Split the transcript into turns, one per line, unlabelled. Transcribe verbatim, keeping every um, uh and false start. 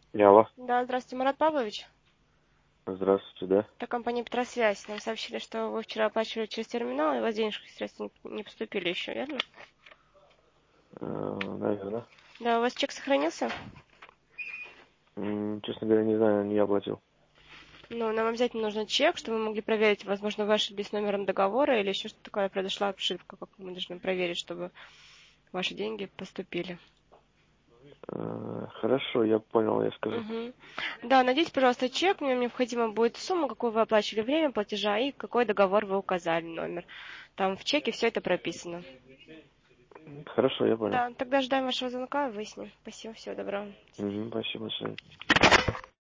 Алло.
Да, здравствуйте, Марат Павлович.
Здравствуйте, да?
Это компания Петросвязь. Нам сообщили, что вы вчера оплачивали через терминал, и у вас денежных средств не не поступили еще, верно?
Э, наверное.
Да, у вас чек сохранился?
М, Честно говоря, не знаю, не я платил.
Ну, нам обязательно нужен чек, чтобы мы могли проверить, возможно, вы ошиблись номером договора или еще что-то такое, произошла ошибка, как мы должны проверить, чтобы ваши деньги поступили.
Э, Хорошо, я понял, я скажу.
Мгм. Да, найдите, пожалуйста, чек. Мне необходимо будет сумма, какую вы оплачивали, время платежа и какой договор вы указали, номер. Там в чеке все это прописано.
Хорошо, я понял.
Да, тогда ждаем вашего звонка и выясним. Спасибо, всего доброго.
Мгм, спасибо, до свидания.